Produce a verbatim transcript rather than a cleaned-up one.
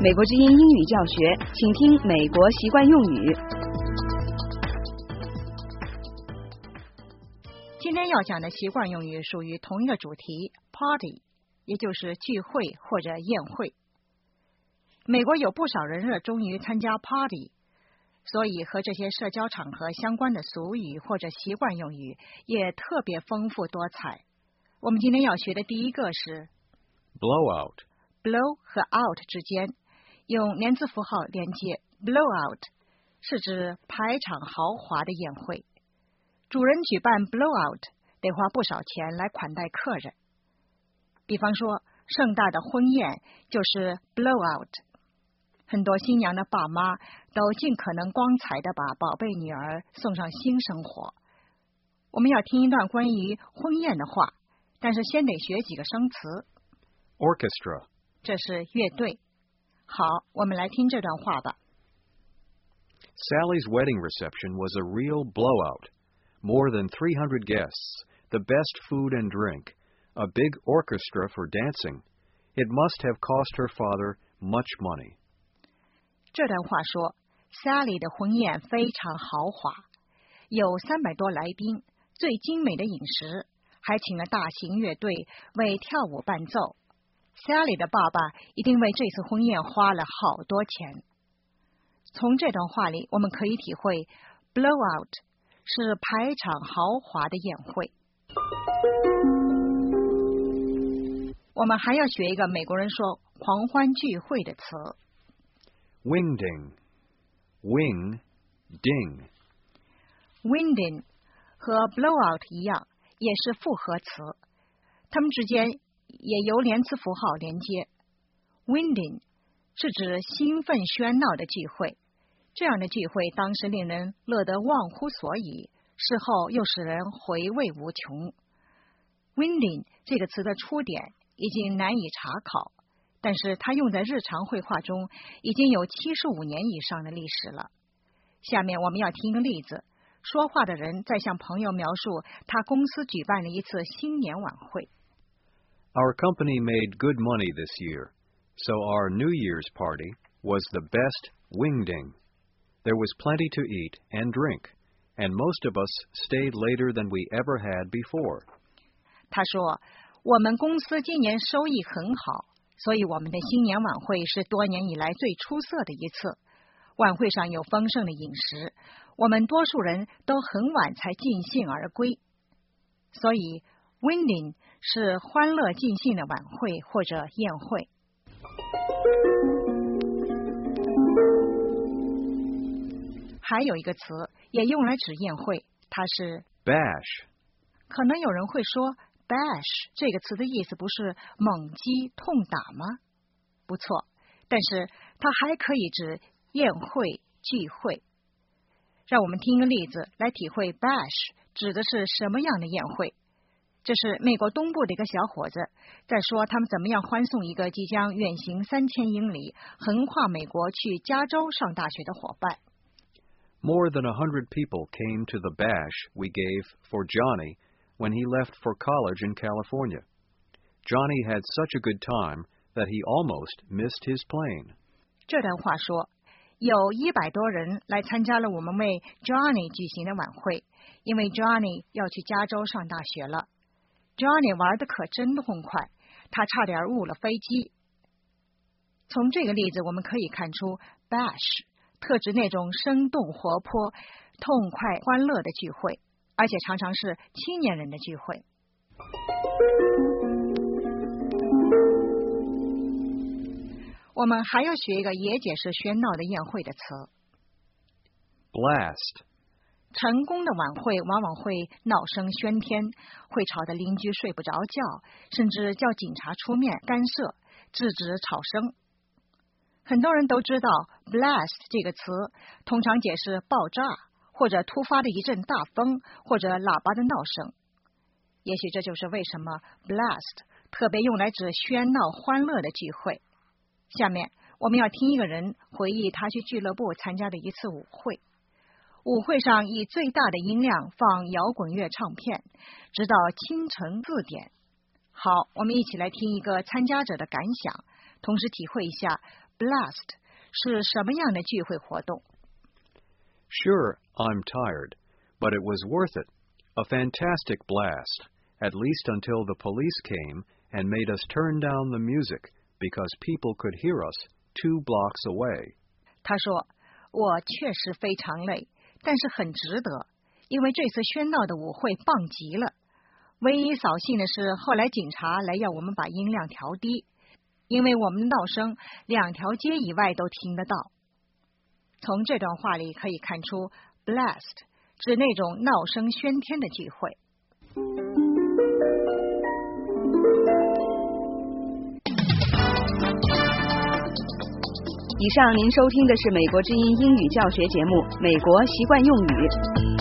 美国之音英语教学，请听美国习惯用语。 今天要讲的习惯用语属于同一个主题 party， 也就是聚会或者宴会。美国有不少人热衷于参加 party， 所以和这些社交场合相关的俗语或者习惯用语也特别丰富多彩。我们今天要学的第一个是 blowout。blow 和 out 之间用连字符号连接 blowout 是指排场豪华的宴会。主人举办 blowout 得花不少钱来款待客人，比方说盛大的婚宴就是 blowout。很多新娘的爸妈都尽可能光彩地把宝贝女儿送上新生活。我们要听一段关于婚宴的话，但是先得学几个生词。 Orchestra， 这是乐队。好，我们来听这段话吧。 Sally's wedding reception was a real blowout. More than three hundred guests, the best food and drink, a big orchestra for dancing. It must have cost her father much money. 这段话说 Sally 的婚宴非常豪华，有三百多来宾，最精美的饮食，还请了大型乐队为跳舞伴奏。Sally 的爸爸一定为这次婚宴花了好多钱。从这段话里我们可以体会 blowout 是排场豪华的宴会。我们还要学一个美国人说狂欢聚会的词。 Wingding. Wing, ding. Wingding 和 blowout 一样，也是复合词，它们之间也由连词符号连接。Wingding 是指兴奋喧闹的聚会，这样的聚会当时令人乐得忘乎所以，事后又使人回味无穷。Wingding 这个词的出典已经难以查考，但是它用在日常会话中已经有七十五年以上的历史了。下面我们要听一个例子，说话的人在向朋友描述他公司举办了一次新年晚会。 Our company made good money this year, so our New Year's party was the best wingding. There was plenty to eat and drink, and most of us stayed later than we ever had before. 他说，我们公司今年收益很好，所以我们的新年晚会是多年以来最出色的一次。晚会上有丰盛的饮食，我们多数人都很晚才尽兴而归。所以 wingding 是欢乐尽兴的晚会或者宴会。还有一个词也用来指宴会，它是 bash。 可能有人会说 bash 这个词的意思不是猛击痛打吗？不错，但是它还可以指宴会聚会。让我们听个例子来体会 bash 指的是什么样的宴会。这是美国东部的一个小伙子在说他们怎么样欢送一个即将远行三千英里横跨美国去加州上大学的伙伴。 More than a hundred people came to the bash we gave for Johnny when he left for college in California. Johnny had such a good time that he almost missed his plane. 这段话说，有一百多人来参加了我们为 Johnny 举行的晚会，因为 Johnny 要去加州上大学了。Johnny 玩得可真痛快，他差点误了飞机。从这个例子我们可以看出 bash 特指那种生动活泼、痛快欢乐的聚会，而且常常是青年人的聚会。我们还要学一个也解释喧闹的宴会的词。 Blast。 成功的晚会往往会闹声喧天，会吵得邻居睡不着觉，甚至叫警察出面干涉，制止吵声。很多人都知道 blast 这个词通常解释爆炸或者突发的一阵大风或者喇叭的闹声。也许这就是为什么 blast 特别用来指喧闹欢乐的聚会。下面我们要听一个人回忆他去俱乐部参加的一次舞会。舞会上以最大的音量放摇滚乐唱片，直到清晨四点。好，我们一起来听一个参加者的感想，同时体会一下 blast 是什么样的聚会活动？ Sure, I'm tired, but it was worth it. A fantastic blast, at least until the police came and made us turn down the music because people could hear us two blocks away. 他说，我确实非常累，但是很值得，因为这次喧闹的舞会棒极了。唯一扫兴的是，后来警察来要我们把音量调低，因为我们的闹声两条街以外都听得到。从这段话里可以看出 blast 指那种闹声喧天的聚会。 以上您收听的是美国之音英语教学节目《美国习惯用语》。